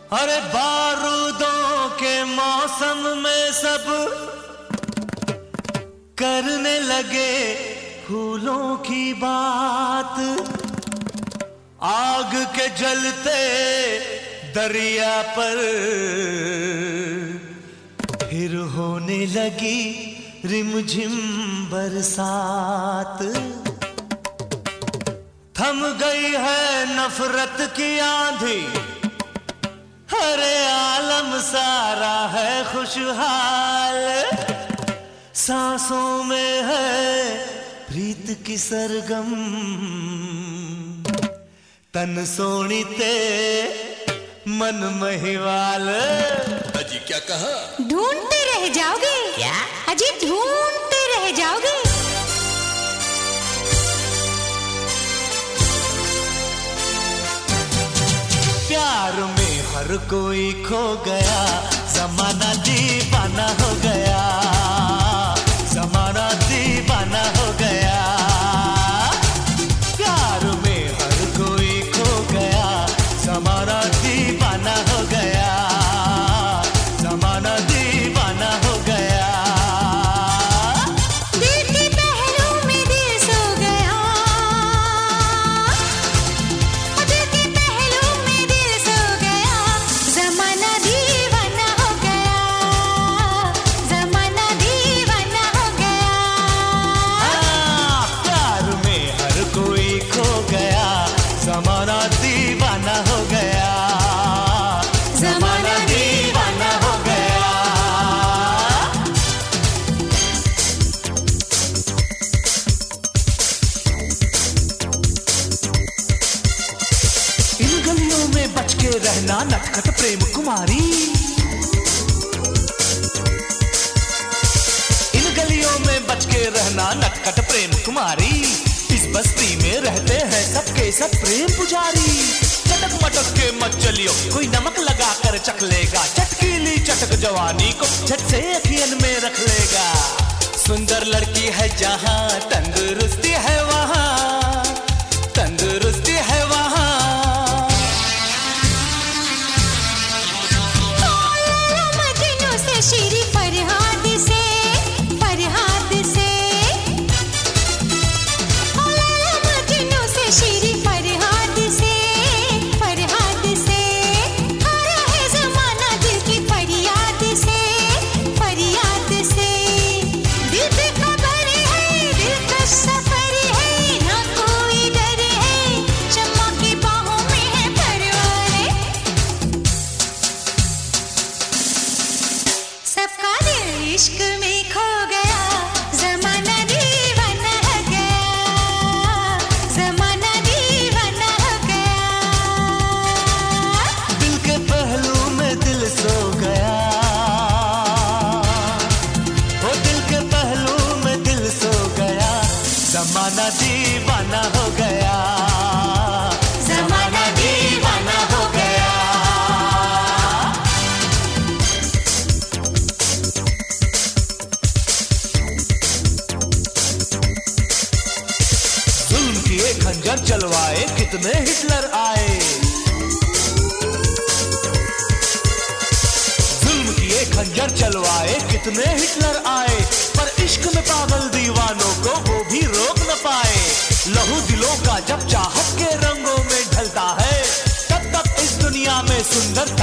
अरे बारूदों के मौसम में सब करने लगे फूलों की बात, आग के जलते दरिया पर फिर होने लगी रिमझिम बरसात। थम गई है नफरत की आंधी, हरे आलम सारा है खुशहाल, सांसों में है प्रीत की सरगम, तन सोनी ते मन महिवाल। अजी क्या कहा? ढूंढते रह जाओगे। क्या? अजी ढूंढते रह जाओगे। प्यार में हर कोई खो गया, जमाना दीवाना हो गया, जमाना दीवाना हो गया। प्यार में हर कोई खो गया, जमाना दीवाना हो गया, जमाना दीवाना हो गया। दिल के पहलू में दिल सो गया, दिल के पहलू में दिल सो गया, जमाना दीवाना हो गया, जमाना दीवाना हो गया। प्यार में हर कोई खो गया, जमाना दीवाना हो गया, जमाना दीवाना हो गया। इन गलियों में बच के रहना नटखट प्रेम कुमारी, इन गलियों में बच के रहना नटखट प्रेम कुमारी। इस बस्ती में रहते हैं सबके सब प्रेम पुजारी। चटक मटक के मत चलियो, कोई नमक लगा कर चख लेगा, चटकीली चटक जवानी को झट से अखियन में रख लेगा। सुंदर लड़की है जहाँ, तंदुरुस्ती है वहाँ, तंदुरुस्ती है वहाँ। मजनू से शीरी फरहाद से, फरहाद से, मजनू से शीरी फरहाद से, फरहाद से। हारा है जमाना दिल की फरियाद से, फरियाद से। दिल पे खबर है, दिल का सफर है, ना कोई डर है, शम्मा की बाहों में है परवाने। सबका दिल इश्क में खो गया, जमाना दीवाना हो गया, जमाना दीवाना हो गया। दिल के पहलू में दिल सो गया, ओ दिल के पहलू में दिल सो गया, जमाना दीवाना हो गया, जमाना दीवाना हो गया। जुल्म की एक खंजर चलवाए कितने हिटलर आए, जुल्म की एक खंजर चलवाए कितने हिटलर आए, पर इश्क में पागल दीवानों को वो भी रोक न पाए। लहू दिलों का जब चाहत के रंगों में ढलता है, तब तक इस दुनिया में सुंदर